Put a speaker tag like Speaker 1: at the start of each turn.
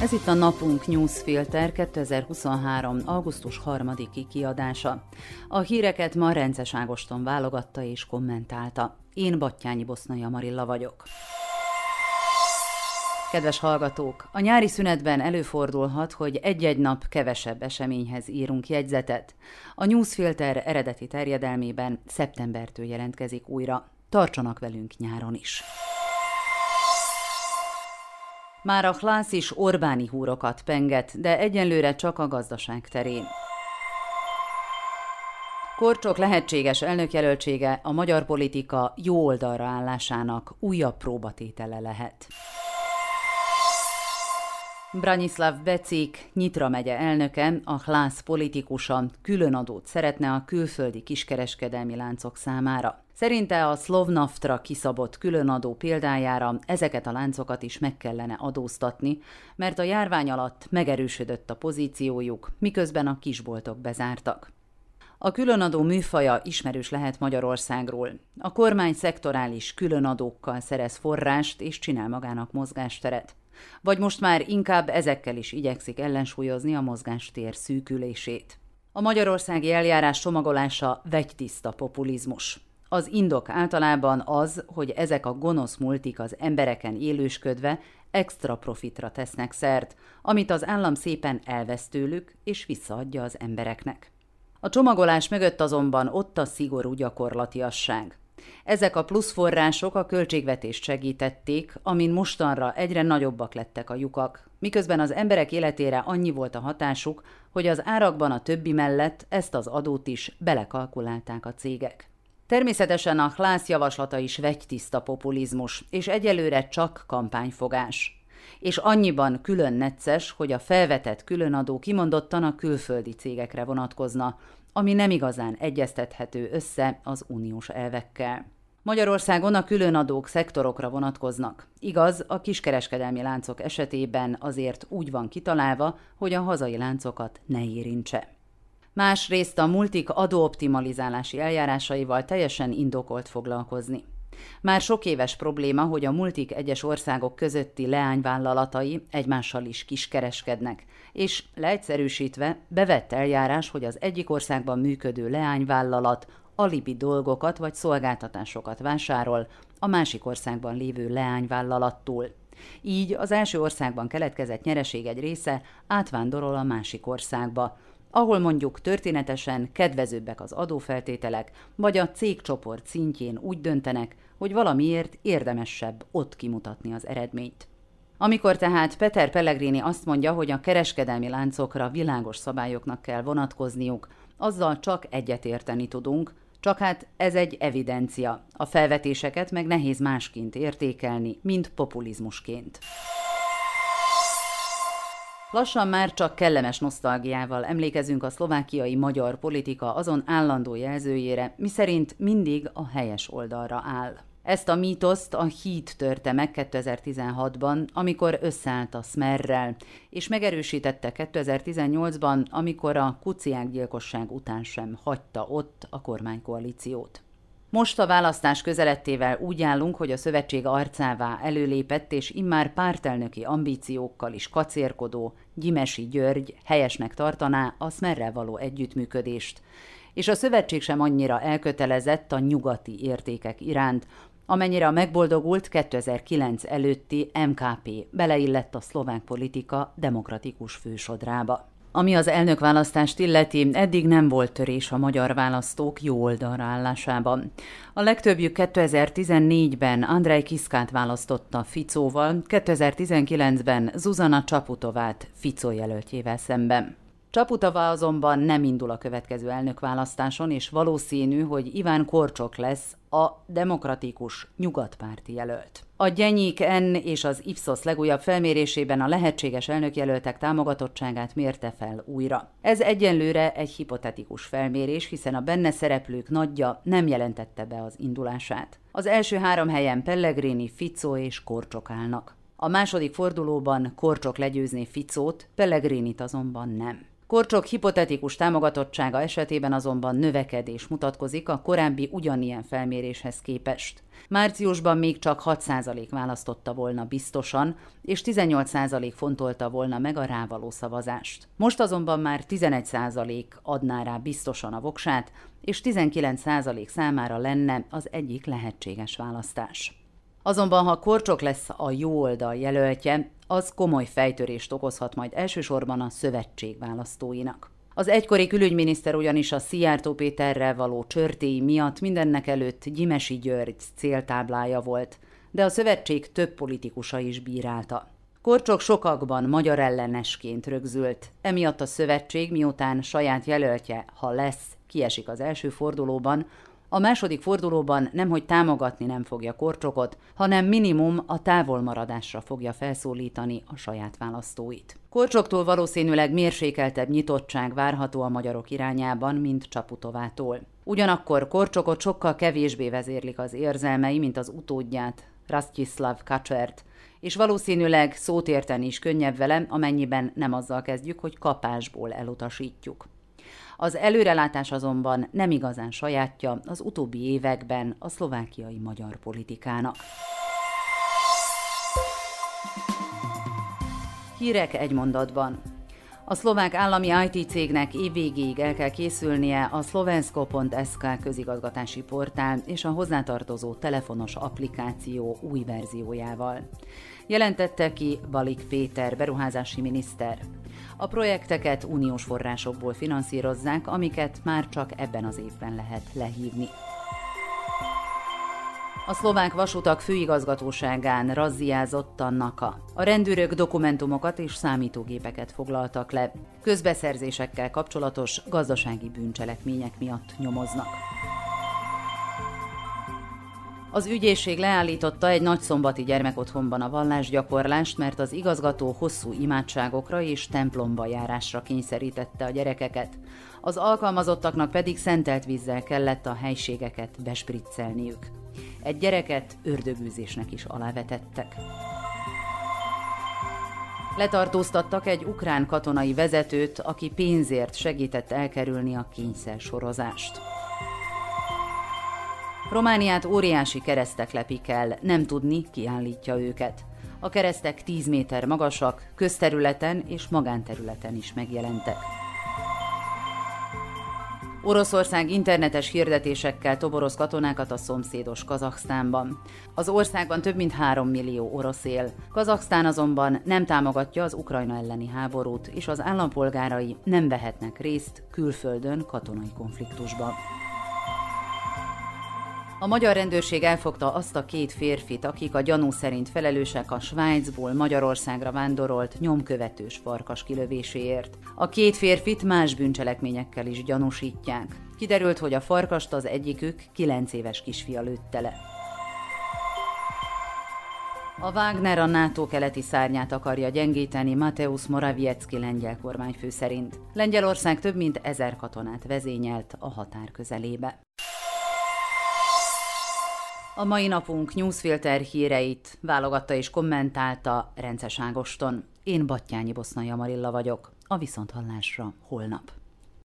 Speaker 1: Ez itt a Napunk Newsfilter 2023. augusztus 3-i kiadása. A híreket ma Rences Ágoston válogatta és kommentálta. Én Battyányi Bosznoy Amarilla vagyok. Kedves hallgatók, a nyári szünetben előfordulhat, hogy egy-egy nap kevesebb eseményhez írunk jegyzetet. A Newsfilter eredeti terjedelmében szeptembertől jelentkezik újra. Tartsanak velünk nyáron is! Már a Hlász is Orbáni húrokat penget, de egyenlőre csak a gazdaság terén. Korcsok lehetséges elnökjelöltsége a magyar politika jó oldalra állásának újabb próbatétele lehet. Branislav Becik, Nyitra megye elnöke, a Hlász politikusa különadót szeretne a külföldi kiskereskedelmi láncok számára. Szerinte a Slovnaftra kiszabott különadó példájára ezeket a láncokat is meg kellene adóztatni, mert a járvány alatt megerősödött a pozíciójuk, miközben a kisboltok bezártak. A különadó műfaja ismerős lehet Magyarországról. A kormány szektorális különadókkal szerez forrást és csinál magának mozgásteret. Vagy most már inkább ezekkel is igyekszik ellensúlyozni a mozgástér szűkülését. A magyarországi eljárás csomagolása vegytiszta populizmus. Az indok általában az, hogy ezek a gonosz multik az embereken élősködve extra profitra tesznek szert, amit az állam szépen elvesz tőlük és visszaadja az embereknek. A csomagolás mögött azonban ott a szigorú gyakorlatiasság. Ezek a pluszforrások a költségvetést segítették, amin mostanra egyre nagyobbak lettek a lyukak, miközben az emberek életére annyi volt a hatásuk, hogy az árakban a többi mellett ezt az adót is belekalkulálták a cégek. Természetesen a Hlász javaslata is vegytiszta populizmus, és egyelőre csak kampányfogás. És annyiban külön necces, hogy a felvetett különadó kimondottan a külföldi cégekre vonatkozna, ami nem igazán egyeztethető össze az uniós elvekkel. Magyarországon a különadók szektorokra vonatkoznak. Igaz, a kiskereskedelmi láncok esetében azért úgy van kitalálva, hogy a hazai láncokat ne érintse. Másrészt a multik adóoptimalizálási eljárásaival teljesen indokolt foglalkozni. Már sok éves probléma, hogy a multik egyes országok közötti leányvállalatai egymással is kiskereskednek, és leegyszerűsítve bevett eljárás, hogy az egyik országban működő leányvállalat alibi dolgokat vagy szolgáltatásokat vásárol a másik országban lévő leányvállalattól. Így az első országban keletkezett nyereség egy része átvándorol a másik országba, ahol mondjuk történetesen kedvezőbbek az adófeltételek, vagy a cégcsoport szintjén úgy döntenek, hogy valamiért érdemesebb ott kimutatni az eredményt. Amikor tehát Peter Pellegrini azt mondja, hogy a kereskedelmi láncokra világos szabályoknak kell vonatkozniuk, azzal csak egyetérteni tudunk, csak hát ez egy evidencia. A felvetéseket meg nehéz másként értékelni, mint populizmusként. Lassan már csak kellemes nosztalgiával emlékezünk a szlovákiai magyar politika azon állandó jelzőjére, miszerint mindig a helyes oldalra áll. Ezt a mítoszt a Híd törte meg 2016-ban, amikor összeállt a Smerrel, és megerősítette 2018-ban, amikor a Kuciák gyilkosság után sem hagyta ott a kormánykoalíciót. Most a választás közelettével úgy állunk, hogy a szövetség arcává előlépett és immár pártelnöki ambíciókkal is kacérkodó Gyimesi György helyesnek tartaná a Smerrel való együttműködést, és a szövetség sem annyira elkötelezett a nyugati értékek iránt, amennyire a megboldogult 2009 előtti MKP beleillett a szlovák politika demokratikus fősodrába. Ami az elnökválasztást illeti, eddig nem volt törés a magyar választók jó oldalra állásában. A legtöbbjük 2014-ben Andrej Kiszkát választotta Ficóval, 2019-ben Zuzana Csaputovát Ficó jelöltjével szemben. Csaputova azonban nem indul a következő elnökválasztáson, és valószínű, hogy Iván Korcsok lesz a demokratikus nyugatpárti jelölt. A Gyenyik N és az Ipsos legújabb felmérésében a lehetséges elnökjelöltek támogatottságát mérte fel újra. Ez egyenlőre egy hipotetikus felmérés, hiszen a benne szereplők nagyja nem jelentette be az indulását. Az első 3 helyen Pellegrini, Ficó és Korcsok állnak. A második fordulóban Korcsok legyőzné Ficót, Pellegrinit azonban nem. Korcsok hipotetikus támogatottsága esetében azonban növekedés mutatkozik a korábbi ugyanilyen felméréshez képest. Márciusban még csak 6% választotta volna biztosan, és 18% fontolta volna meg a rávaló szavazást. Most azonban már 11% adná rá biztosan a voksát, és 19% számára lenne az egyik lehetséges választás. Azonban, ha Korcsok lesz a jó oldal jelöltje, az komoly fejtörést okozhat majd elsősorban a szövetség választóinak. Az egykori külügyminiszter ugyanis a Szijjártó Péterrel való csörtéi miatt mindennek előtt Gyimesi György céltáblája volt, de a szövetség több politikusa is bírálta. Korcsok sokakban magyar ellenesként rögzült, emiatt a szövetség, miután saját jelöltje, ha lesz, kiesik az első fordulóban, a második fordulóban nemhogy támogatni nem fogja Korcsokot, hanem minimum a távolmaradásra fogja felszólítani a saját választóit. Korcsoktól valószínűleg mérsékeltebb nyitottság várható a magyarok irányában, mint Csaputovától. Ugyanakkor Korcsokot sokkal kevésbé vezérlik az érzelmei, mint az utódját, Rastislav Kacsert, és valószínűleg szót érteni is könnyebb vele, amennyiben nem azzal kezdjük, hogy kapásból elutasítjuk. Az előrelátás azonban nem igazán sajátja az utóbbi években a szlovákiai magyar politikának. Hírek egy mondatban. A szlovák állami IT cégnek évvégéig el kell készülnie a slovensko.sk közigazgatási portál és a hozzátartozó telefonos applikáció új verziójával. Jelentette ki Balik Péter beruházási miniszter. A projekteket uniós forrásokból finanszírozzák, amiket már csak ebben az évben lehet lehívni. A szlovák vasutak főigazgatóságán razziázott a NAKA. A rendőrök dokumentumokat és számítógépeket foglaltak le. Közbeszerzésekkel kapcsolatos gazdasági bűncselekmények miatt nyomoznak. Az ügyészség leállította egy nagyszombati gyermekotthonban a vallásgyakorlást, mert az igazgató hosszú imádságokra és templomba járásra kényszerítette a gyerekeket. Az alkalmazottaknak pedig szentelt vízzel kellett a helységeket bespriccelniük. Egy gyereket ördögűzésnek is alávetettek. Letartóztattak egy ukrán katonai vezetőt, aki pénzért segített elkerülni a kényszersorozást. Romániát óriási keresztek lepik el, nem tudni, ki állítja őket. A keresztek 10 méter magasak, közterületen és magánterületen is megjelentek. Oroszország internetes hirdetésekkel toboroz katonákat a szomszédos Kazaksztánban. Az országban több mint 3 millió orosz él. Kazaksztán azonban nem támogatja az Ukrajna elleni háborút, és az állampolgárai nem vehetnek részt külföldön katonai konfliktusban. A magyar rendőrség elfogta azt a 2 férfit, akik a gyanú szerint felelősek a Svájcból Magyarországra vándorolt nyomkövetős farkas kilövéséért. A 2 férfit más bűncselekményekkel is gyanúsítják. Kiderült, hogy a farkast az egyikük 9 éves kisfia lőtte le. A Wagner a NATO keleti szárnyát akarja gyengíteni Mateusz Morawiecki lengyel kormányfő szerint. Lengyelország több mint 1000 katonát vezényelt a határ közelébe. A mai napunk newsfilter híreit válogatta és kommentálta Rences Ágoston. Én Battyányi Boszna Jamarilla vagyok. A viszonthallásra holnap.